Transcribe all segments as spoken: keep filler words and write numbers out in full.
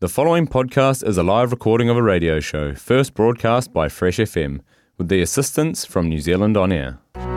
The following podcast is a live recording of a radio show, first broadcast by Fresh F M, with the assistance from New Zealand On Air.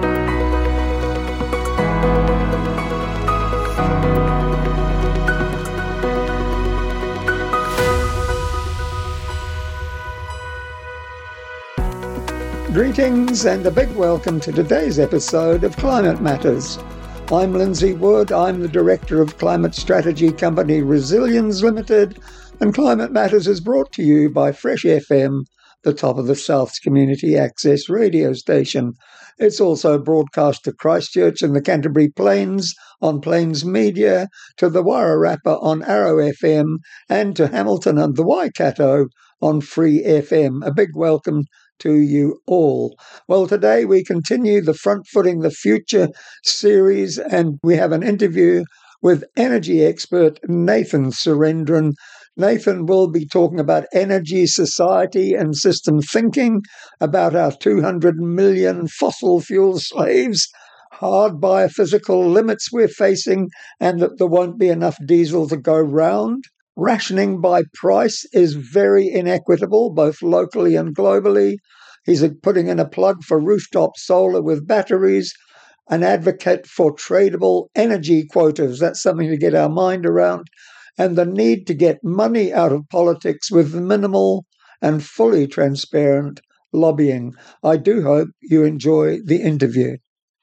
Greetings and a big welcome to today's episode of Climate Matters. I'm Lindsay Wood, I'm the Director of Climate Strategy Company Resilience Limited, and Climate Matters is brought to you by Fresh F M, the top of the South's community access radio station. It's also broadcast to Christchurch and the Canterbury Plains on Plains Media, to the Wairarapa on Arrow F M, and to Hamilton and the Waikato on Free F M. A big welcome to you all. Well, today we continue the Front Footing the Future series, and we have an interview with energy expert Nathan Surendran. Nathan will be talking about energy, society, and system thinking, about our two hundred million fossil fuel slaves, hard biophysical limits we're facing, and that there won't be enough diesel to go round. Rationing by price is very inequitable, both locally and globally. He's putting in a plug for rooftop solar with batteries, an advocate for tradable energy quotas. That's something to get our mind around. And the need to get money out of politics with minimal and fully transparent lobbying. I do hope you enjoy the interview.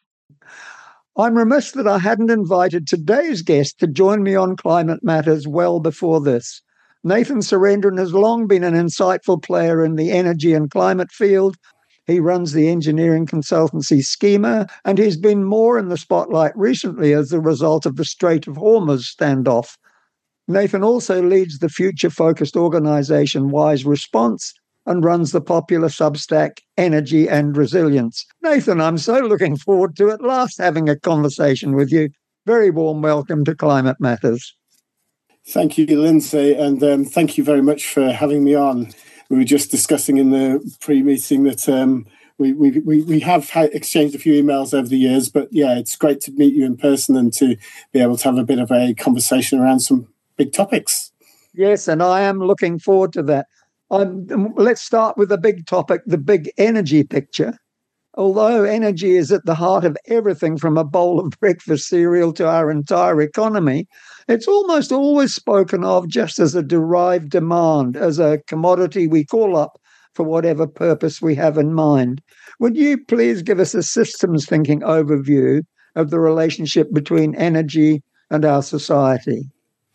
I'm remiss that I hadn't invited today's guest to join me on Climate Matters well before this. Nathan Surendran has long been an insightful player in the energy and climate field. He runs the engineering consultancy Schema, and he's been more in the spotlight recently as a result of the Strait of Hormuz standoff. Nathan also leads the future-focused organisation Wise Response and runs the popular Substack Energy and Resilience. Nathan, I'm so looking forward to at last having a conversation with you. Very warm welcome to Climate Matters. Thank you, Lindsay, and um, thank you very much for having me on. We were just discussing in the pre-meeting that um, we, we, we, we have had exchanged a few emails over the years, but yeah, it's great to meet you in person and to be able to have a bit of a conversation around some big topics. Yes, and I am looking forward to that. Um, let's start with the big topic, the big energy picture. Although energy is at the heart of everything from a bowl of breakfast cereal to our entire economy, it's almost always spoken of just as a derived demand, as a commodity we call up for whatever purpose we have in mind. Would you please give us a systems thinking overview of the relationship between energy and our society?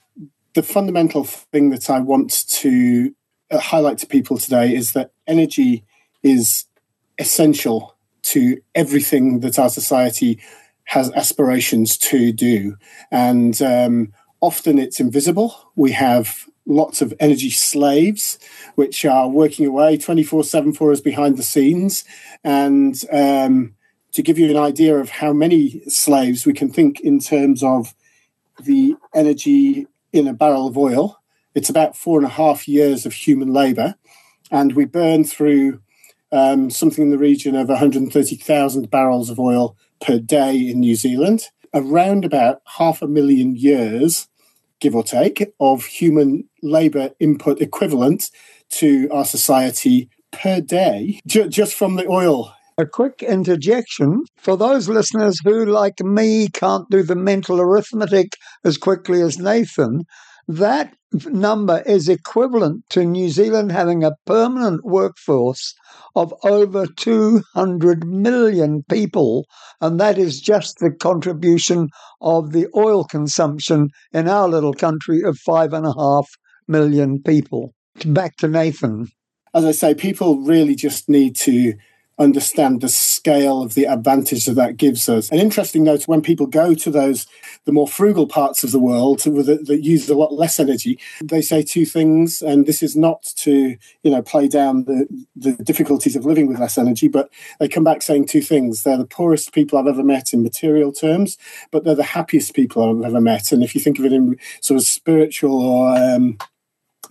The fundamental thing that I want to uh, highlight to people today is that energy is essential to everything that our society has aspirations to do. And um, often it's invisible. We have lots of energy slaves, which are working away twenty-four seven for us behind the scenes. And um, to give you an idea of how many slaves, we can think in terms of the energy in a barrel of oil. It's about four and a half years of human labour, and we burn through um, something in the region of one hundred thirty thousand barrels of oil per day in New Zealand. Around about half a million years, give or take, of human labour input equivalent to our society per day, ju- just from the oil. A quick interjection for those listeners who, like me, can't do the mental arithmetic as quickly as Nathan. That number is equivalent to New Zealand having a permanent workforce of over two hundred million people, and that is just the contribution of the oil consumption in our little country of five and a half million people. Back to Nathan. As I say, people really just need to understand the scale of the advantage that that gives us. An interesting note, when people go to those, the more frugal parts of the world that, that use a lot less energy, they say two things, and this is not to, you know, play down the, the difficulties of living with less energy, but they come back saying two things. They're the poorest people I've ever met in material terms, but they're the happiest people I've ever met. And if you think of it in sort of spiritual or um,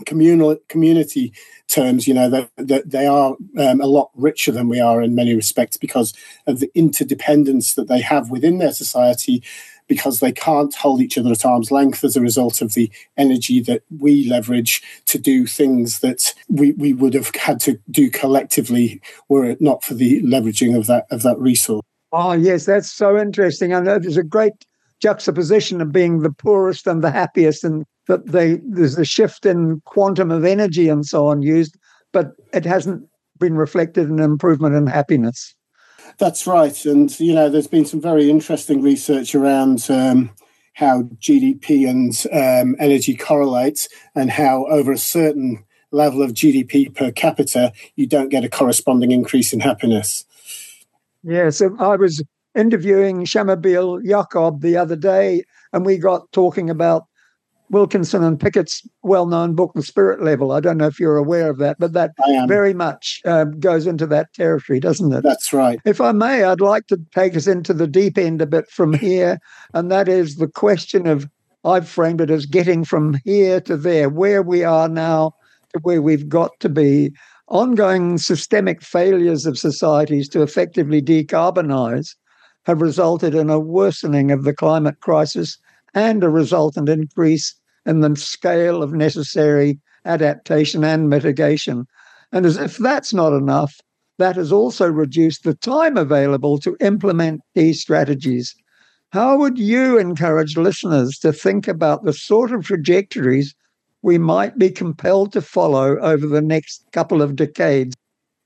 communal community terms, you know, that, that they are um, a lot richer than we are in many respects because of the interdependence that they have within their society, because they can't hold each other at arm's length as a result of the energy that we leverage to do things that we, we would have had to do collectively were it not for the leveraging of that of that resource. Oh, yes, that's so interesting. I know there's a great juxtaposition of being the poorest and the happiest, and that they, there's a shift in quantum of energy and so on used, but it hasn't been reflected in improvement in happiness. That's right. And, you know, there's been some very interesting research around um, how G D P and um, energy correlate, and how over a certain level of G D P per capita, you don't get a corresponding increase in happiness. Yeah, so I was interviewing Shamabeel Jacob the other day, and we got talking about Wilkinson and Pickett's well-known book, The Spirit Level. I don't know if you're aware of that, but that very much uh, goes into that territory, doesn't it? That's right. If I may, I'd like to take us into the deep end a bit from here, and that is the question of, I've framed it as getting from here to there, where we are now to where we've got to be. Ongoing systemic failures of societies to effectively decarbonize have resulted in a worsening of the climate crisis and a resultant increase in the scale of necessary adaptation and mitigation. And as if that's not enough, that has also reduced the time available to implement these strategies. How would you encourage listeners to think about the sort of trajectories we might be compelled to follow over the next couple of decades?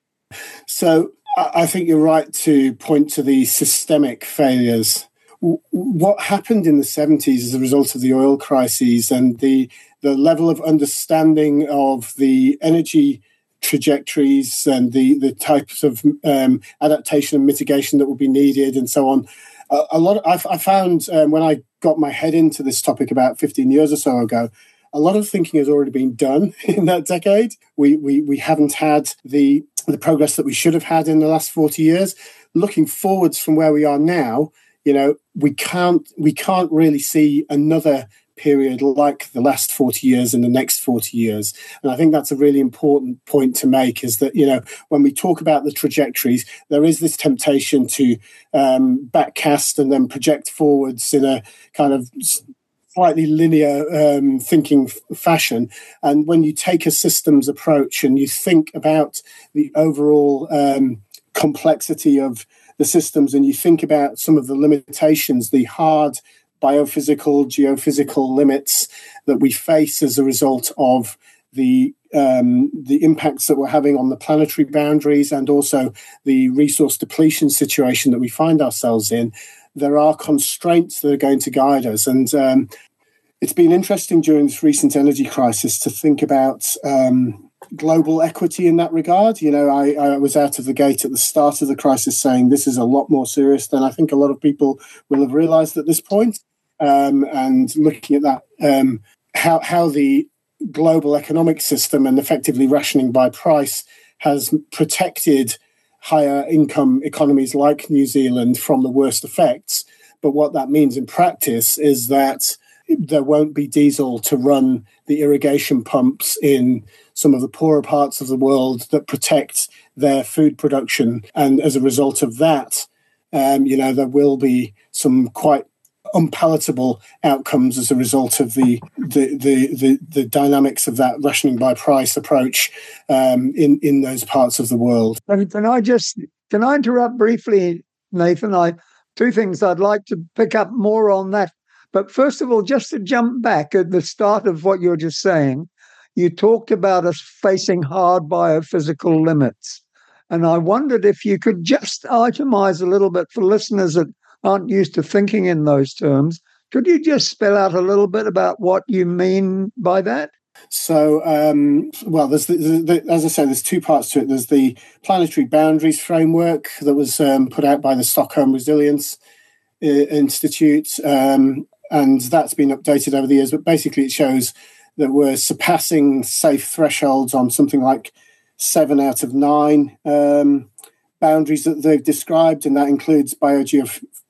So I think you're right to point to the systemic failures. What happened in the seventies as a result of the oil crises and the the level of understanding of the energy trajectories and the, the types of um, adaptation and mitigation that would be needed and so on. A, a lot. Of, I, I found um, when I got my head into this topic about fifteen years or so ago, a lot of thinking has already been done in that decade. We we we haven't had the the progress that we should have had in the last forty years. Looking forwards from where we are now, you know, we can't we can't really see another period like the last forty years in the next forty years. And I think that's a really important point to make, is that, you know, when we talk about the trajectories, there is this temptation to um, backcast and then project forwards in a kind of slightly linear um, thinking f- fashion. And when you take a systems approach and you think about the overall um, complexity of the systems, and you think about some of the limitations, the hard biophysical, geophysical limits that we face as a result of the um, the impacts that we're having on the planetary boundaries, and also the resource depletion situation that we find ourselves in, there are constraints that are going to guide us. And um, it's been interesting during this recent energy crisis to think about um, global equity in that regard. You know, I, I was out of the gate at the start of the crisis saying this is a lot more serious than I think a lot of people will have realized at this point. Um, and looking at that, um, how, how the global economic system and effectively rationing by price has protected higher income economies like New Zealand from the worst effects. But what that means in practice is that there won't be diesel to run the irrigation pumps in some of the poorer parts of the world that protect their food production. And as a result of that, um, you know, there will be some quite unpalatable outcomes as a result of the the the the, the dynamics of that rationing by price approach um, in in those parts of the world. Can I just can I interrupt briefly, Nathan? I two things I'd like to pick up more on that. But first of all, just to jump back at the start of what you're just saying, you talked about us facing hard biophysical limits, and I wondered if you could just itemize a little bit for listeners that aren't used to thinking in those terms. Could you just spell out a little bit about what you mean by that? So, um, well, there's the, the, the, as I said, there's two parts to it. There's the planetary boundaries framework that was um, put out by the Stockholm Resilience uh, Institute, um, and that's been updated over the years. But basically, it shows that we're surpassing safe thresholds on something like seven out of nine um, boundaries that they've described, and that includes biogeophysical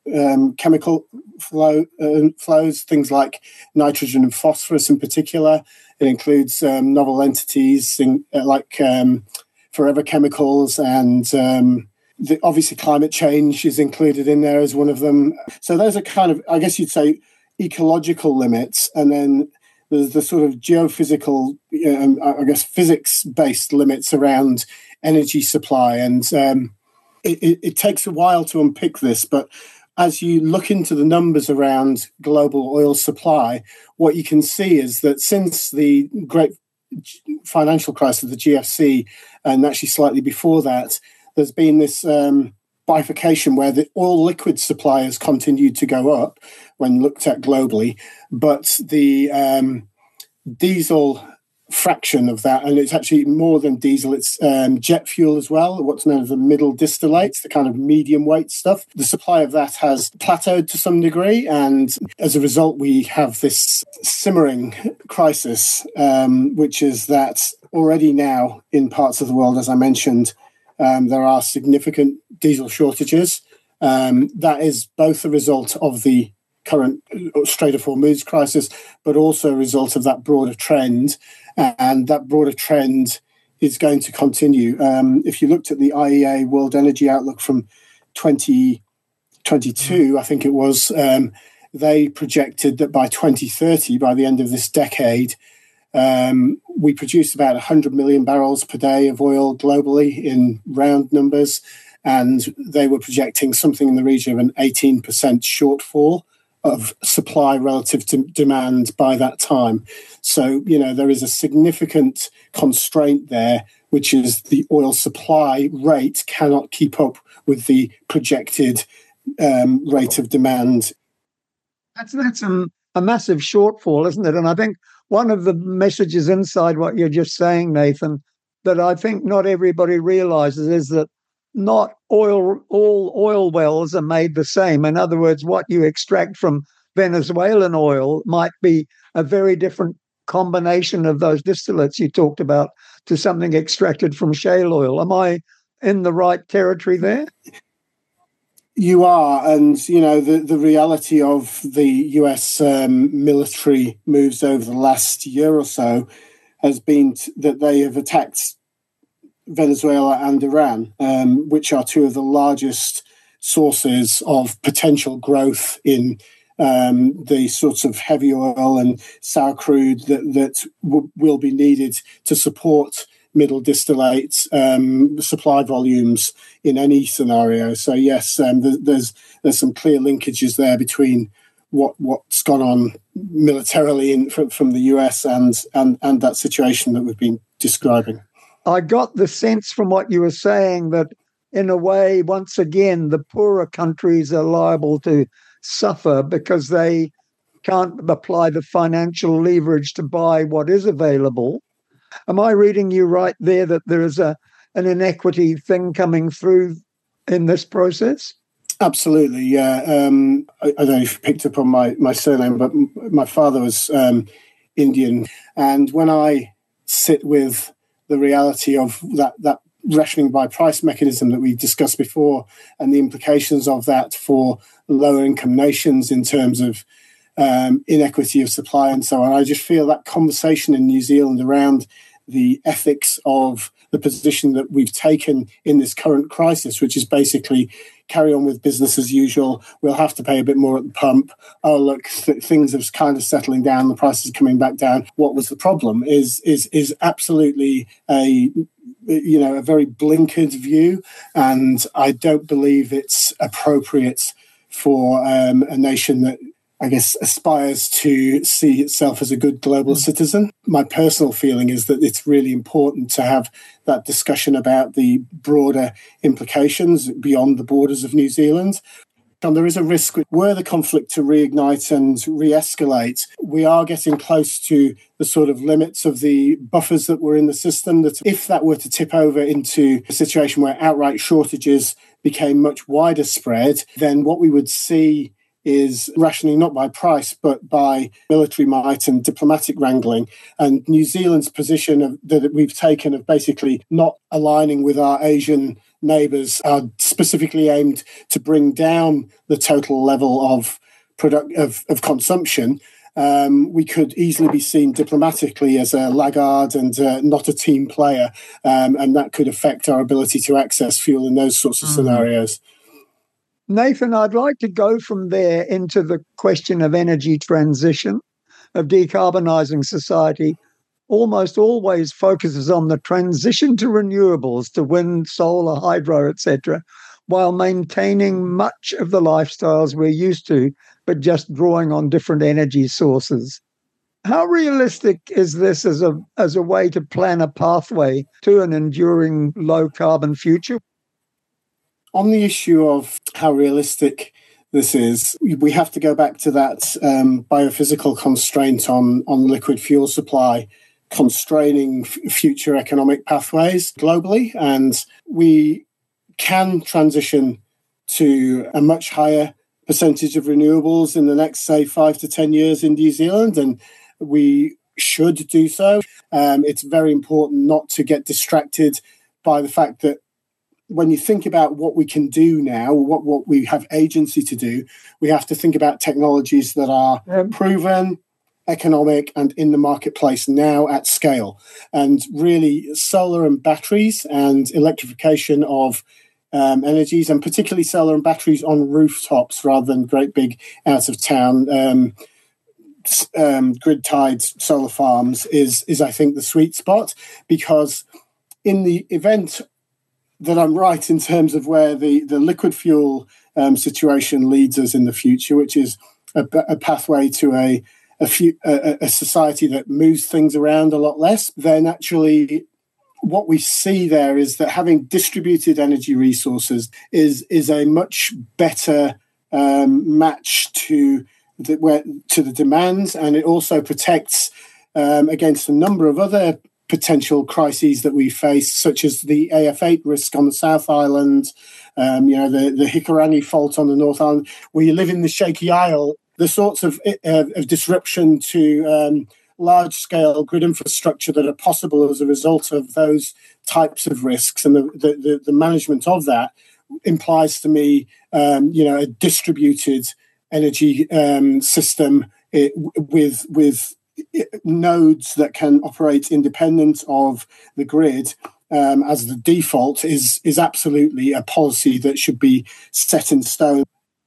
um, chemical flow uh, flows, things like nitrogen and phosphorus in particular. It includes um, novel entities in, uh, like um, forever chemicals, and um, the, obviously climate change is included in there as one of them. So those are kind of, I guess you'd say, ecological limits, and then there's the sort of geophysical, um, I guess, physics-based limits around energy supply. And um, it, it, it takes a while to unpick this, but as you look into the numbers around global oil supply, what you can see is that since the great financial crisis, the G F C, and actually slightly before that, there's been this um, bifurcation where the oil liquid supply has continued to go up when looked at globally, but the um, diesel fraction of that, and it's actually more than diesel, it's um, jet fuel as well, what's known as the middle distillates, the kind of medium weight stuff. The supply of that has plateaued to some degree, and as a result we have this simmering crisis, um, which is that already now in parts of the world, as I mentioned, um, there are significant diesel shortages. Um, that is both a result of the current Strait of Hormuz crisis, but also a result of that broader trend. And that broader trend is going to continue. Um, if you looked at the I E A World Energy Outlook from twenty twenty-two, I think it was, um, they projected that by twenty thirty, by the end of this decade, um, we produced about one hundred million barrels per day of oil globally in round numbers. And they were projecting something in the region of an eighteen percent shortfall of supply relative to demand by that time. So, you know, there is a significant constraint there, which is the oil supply rate cannot keep up with the projected um, rate of demand. That's, that's a, a massive shortfall, isn't it? And I think one of the messages inside what you're just saying, Nathan, that I think not everybody realizes is that not oil, all oil wells are made the same. In other words, what you extract from Venezuelan oil might be a very different combination of those distillates you talked about to something extracted from shale oil. Am I in the right territory there? You are, and you know the, the reality of the U S um, military moves over the last year or so has been t- that they have attacked Venezuela and Iran, um, which are two of the largest sources of potential growth in um, the sorts of heavy oil and sour crude that, that w- will be needed to support middle distillate um, supply volumes in any scenario. So yes, um, th- there's there's some clear linkages there between what what's gone on militarily in, from, from the U S and, and and that situation that we've been describing. I got the sense from what you were saying that, in a way, once again, the poorer countries are liable to suffer because they can't apply the financial leverage to buy what is available. Am I reading you right there that there is a an inequity thing coming through in this process? Absolutely, yeah. Um, I, I don't know if you picked up on my, my surname, but my father was um, Indian. And when I sit with the reality of that, that rationing by price mechanism that we discussed before and the implications of that for lower income nations in terms of um, inequity of supply and so on, I just feel that conversation in New Zealand around the ethics of the position that we've taken in this current crisis, which is basically carry on with business as usual. We'll have to pay a bit more at the pump. Oh, look, th- things are kind of settling down. The prices are coming back down. What was the problem? Is is is absolutely a you know a very blinkered view, and I don't believe it's appropriate for um, a nation that, I guess, aspires to see itself as a good global citizen. My personal feeling is that it's really important to have that discussion about the broader implications beyond the borders of New Zealand. And there is a risk, were the conflict to reignite and re-escalate, we are getting close to the sort of limits of the buffers that were in the system, that if that were to tip over into a situation where outright shortages became much wider spread, then what we would see is rationing not by price, but by military might and diplomatic wrangling. And New Zealand's position of, that we've taken of basically not aligning with our Asian neighbours are specifically aimed to bring down the total level of product of, of consumption, um, we could easily be seen diplomatically as a laggard and uh, not a team player, um, and that could affect our ability to access fuel in those sorts of mm. scenarios. Nathan, I'd like to go from there into the question of energy transition, of decarbonising society. Almost always focuses on the transition to renewables, to wind, solar, hydro, et cetera, while maintaining much of the lifestyles we're used to, but just drawing on different energy sources. How realistic is this as a as a way to plan a pathway to an enduring low-carbon future? On the issue of how realistic this is, we have to go back to that um, biophysical constraint on, on liquid fuel supply, constraining f- future economic pathways globally. And we can transition to a much higher percentage of renewables in the next, say, five to ten years in New Zealand, and we should do so. Um, it's very important not to get distracted by the fact that when you think about what we can do now, what, what we have agency to do, we have to think about technologies that are um, proven, economic, and in the marketplace now at scale. And really, solar and batteries and electrification of um, energies, and particularly solar and batteries on rooftops rather than great big out-of-town um, um, grid-tied solar farms is, is, I think, the sweet spot. Because in the event that I'm right in terms of where the, the liquid fuel um, situation leads us in the future, which is a, a pathway to a a, few, a a society that moves things around a lot less, then actually what we see there is that having distributed energy resources is is a much better um, match to the, where, to the demands, and it also protects um, against a number of other potential crises that we face, such as the A F eight risk on the South Island, um, you know, the, the Hikurangi fault on the North Island, where you live in the Shaky Isle, the sorts of, uh, of disruption to um, large-scale grid infrastructure that are possible as a result of those types of risks, and the, the, the, the management of that implies to me, um, you know, a distributed energy um, system it, with with nodes that can operate independent of the grid um, as the default is is absolutely a policy that should be set in stone.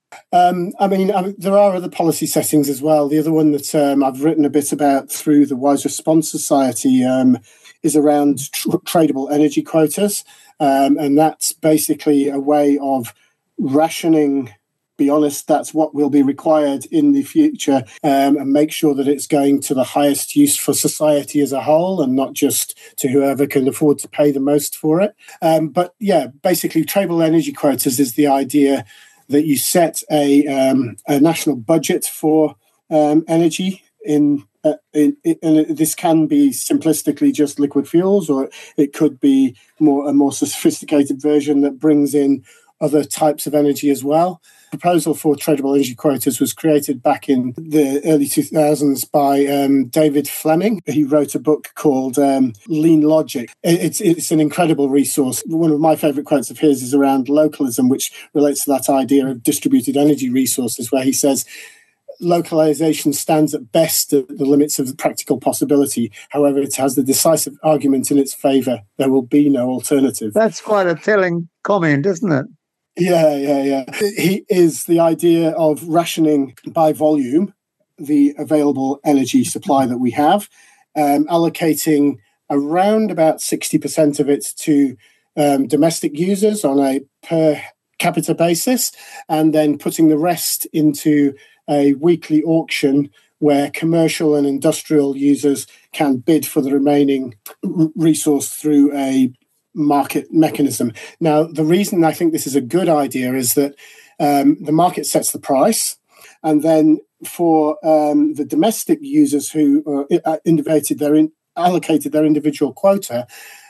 Um, I mean, I mean, there are other policy settings as well. The other one that um, I've written a bit about through the Wise Response Society um, is around tr- tradable energy quotas, um, and that's basically a way of rationing. Be honest, that's what will be required in the future, um, and make sure that it's going to the highest use for society as a whole and not just to whoever can afford to pay the most for it. Um, but yeah, basically tradable energy quotas is the idea that you set a, um, a national budget for um, energy in, uh, in, in and this can be simplistically just liquid fuels, or it could be more a more sophisticated version that brings in other types of energy as well. The proposal for tradable energy quotas was created back in the early two thousands by um, David Fleming. He wrote a book called um, Lean Logic. It's, it's an incredible resource. One of my favourite quotes of his is around localism, which relates to that idea of distributed energy resources, where he says, localization stands at best at the limits of the practical possibility. However, it has the decisive argument in its favour. There will be no alternative. That's quite a telling comment, isn't it? Yeah, yeah, yeah. He is the idea of rationing by volume the available energy supply that we have, um, allocating around about sixty percent of it to um, domestic users on a per capita basis, and then putting the rest into a weekly auction where commercial and industrial users can bid for the remaining r- resource through a market mechanism. Now, the reason I think this is a good idea is that um, the market sets the price, and then for um, the domestic users who are innovated their in, allocated their individual quota,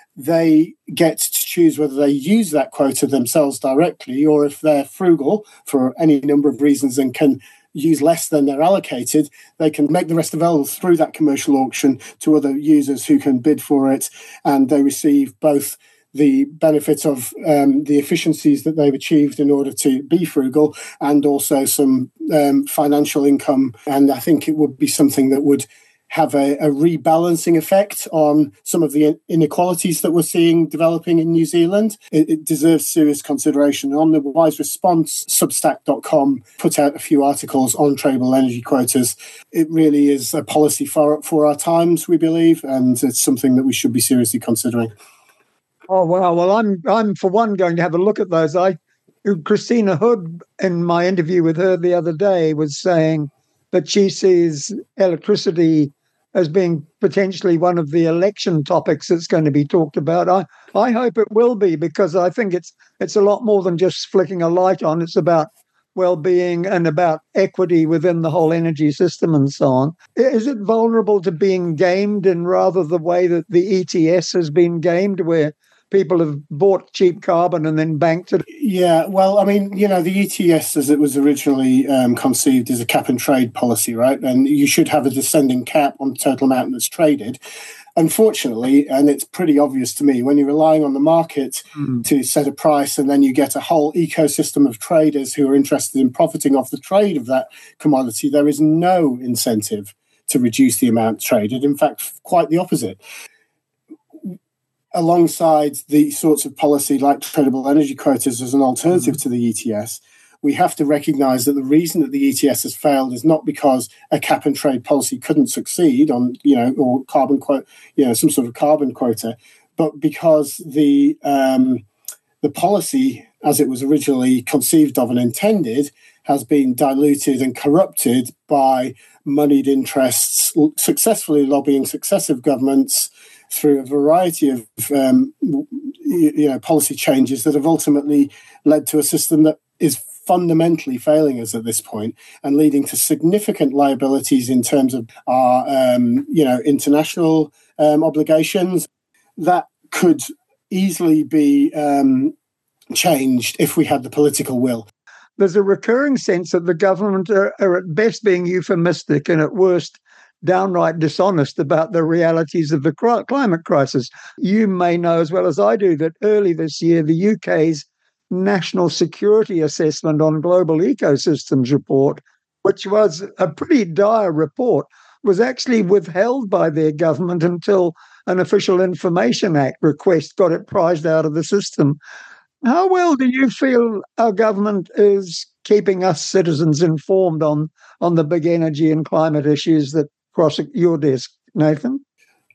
they get to choose whether they use that quota themselves directly, or if they're frugal for any number of reasons and can use less than they're allocated, they can make the rest available through that commercial auction to other users who can bid for it, and they receive both the benefit of um, the efficiencies that they've achieved in order to be frugal, and also some um, financial income. And I think it would be something that would have a, a rebalancing effect on some of the inequalities that we're seeing developing in New Zealand. It, it deserves serious consideration. On the Wise Response, Substack dot com put out a few articles on tradable energy quotas. It really is a policy for, for our times, we believe, and it's something that we should be seriously considering. Oh, wow. Well, I'm, I'm for one, going to have a look at those. I, Christina Hood, in my interview with her the other day, was saying that she sees electricity as being potentially one of the election topics that's going to be talked about. I, I hope it will be, because I think it's it's a lot more than just flicking a light on. It's about well-being and about equity within the whole energy system and so on. Is it vulnerable to being gamed in rather the way that the E T S has been gamed, where people have bought cheap carbon and then banked it? Yeah, well, I mean, you know, the E T S, as it was originally um, conceived, is a cap and trade policy, right? And you should have a descending cap on the total amount that's traded. Unfortunately, and it's pretty obvious to me, when you're relying on the market mm. to set a price, and then you get a whole ecosystem of traders who are interested in profiting off the trade of that commodity, there is no incentive to reduce the amount traded. In fact, quite the opposite. Alongside the sorts of policy like tradable energy quotas as an alternative mm-hmm. to the E T S, we have to recognise that the reason that the E T S has failed is not because a cap and trade policy couldn't succeed on, you know, or carbon quote, you know, some sort of carbon quota, but because the um, the policy, as it was originally conceived of and intended, has been diluted and corrupted by moneyed interests successfully lobbying successive governments through a variety of um, you know policy changes that have ultimately led to a system that is fundamentally failing us at this point, and leading to significant liabilities in terms of our um, you know international um, obligations that could easily be um, changed if we had the political will. There's a recurring sense that the government are, are at best being euphemistic and at worst downright dishonest about the realities of the climate crisis. You may know as well as I do that early this year, the U K's National Security Assessment on Global Ecosystems report, which was a pretty dire report, was actually withheld by their government until an Official Information Act request got it prized out of the system. How well do you feel our government is keeping us citizens informed on, on the big energy and climate issues that cross your desk, Nathan?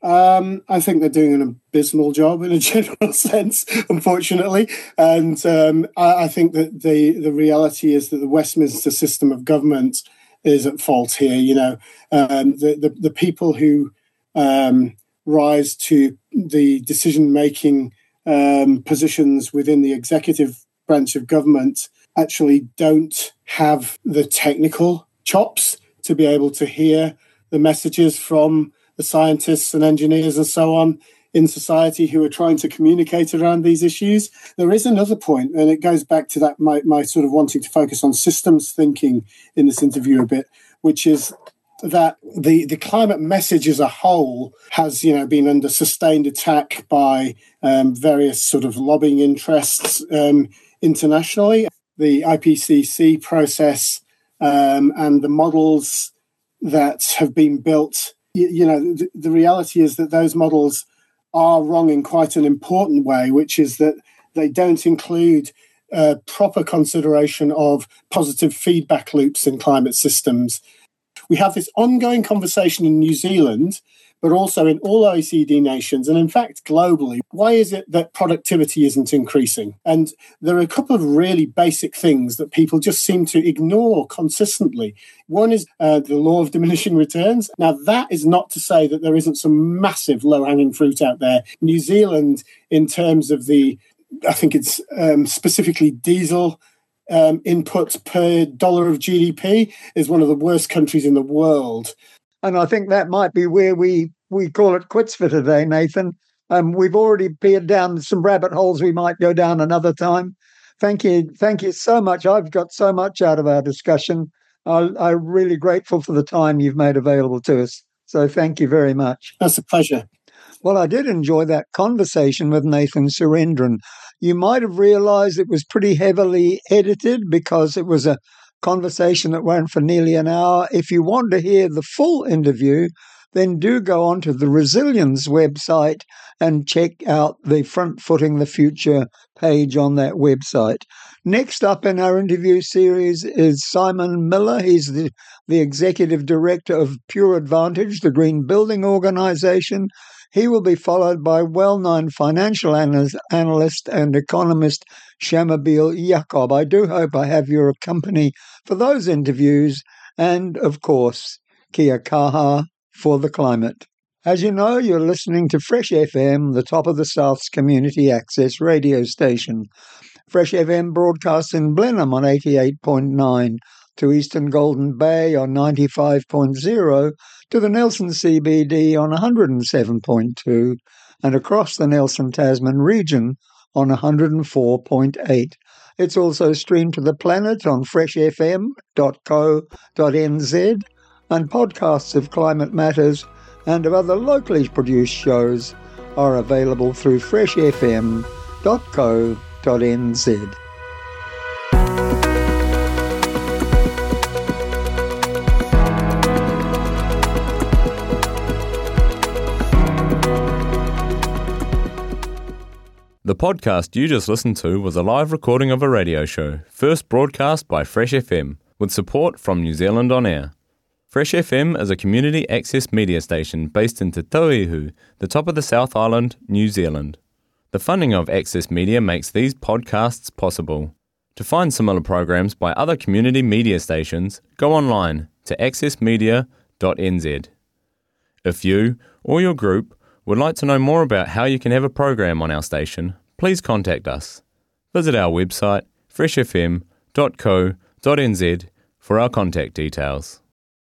Um, I think they're doing an abysmal job in a general sense, unfortunately. And um, I, I think that the, the reality is that the Westminster system of government is at fault here. You know, um, the, the, the people who um, rise to the decision-making um, positions within the executive branch of government actually don't have the technical chops to be able to hear the messages from the scientists and engineers and so on in society who are trying to communicate around these issues. There is another point, and it goes back to that my, my sort of wanting to focus on systems thinking in this interview a bit, which is that the, the climate message as a whole has, you know, been under sustained attack by um, various sort of lobbying interests um, internationally. The I P C C process um, and the models that have been built, you, you know, the, the reality is that those models are wrong in quite an important way, which is that they don't include uh, proper consideration of positive feedback loops in climate systems. We have this ongoing conversation in New Zealand, but also in all O E C D nations, and in fact globally. Why is it that productivity isn't increasing? And there are a couple of really basic things that people just seem to ignore consistently. One is uh, the law of diminishing returns. Now, that is not to say that there isn't some massive low-hanging fruit out there. New Zealand, in terms of the, I think it's um, specifically diesel um, inputs per dollar of G D P, is one of the worst countries in the world. And I think that might be where we, we call it quits for today, Nathan. Um, we've already peered down some rabbit holes we might go down another time. Thank you. Thank you so much. I've got so much out of our discussion. I, I'm really grateful for the time you've made available to us. So thank you very much. That's a pleasure. Well, I did enjoy that conversation with Nathan Surendran. You might have realised it was pretty heavily edited because it was a conversation that went for nearly an hour. If you want to hear the full interview, then do go onto the Resilience website and check out the Front Footing the Future page on that website. Next up in our interview series is Simon Miller. He's the, the Executive Director of Pure Advantage, the Green Building Organisation. He will be followed by well-known financial analyst, analyst and economist Shamabeel Yaakob. I do hope I have your company for those interviews and, of course, kia kaha for the climate. As you know, you're listening to Fresh F M, the top of the South's community access radio station. Fresh F M broadcasts in Blenheim on eighty-eight point nine, to Eastern Golden Bay on ninety-five point zero, to the Nelson C B D on one hundred seven point two, and across the Nelson Tasman region on one hundred four point eight. It's also streamed to the planet on fresh f m dot co dot n z, and podcasts of Climate Matters and of other locally produced shows are available through fresh f m dot co dot n z. The podcast you just listened to was a live recording of a radio show, first broadcast by Fresh F M, with support from New Zealand On Air. Fresh F M is a community access media station based in Te Tauihu, the top of the South Island, New Zealand. The funding of Access Media makes these podcasts possible. To find similar programs by other community media stations, go online to access media dot n z. If you or your group would like to know more about how you can have a program on our station, please contact us. Visit our website fresh f m dot co dot n z for our contact details.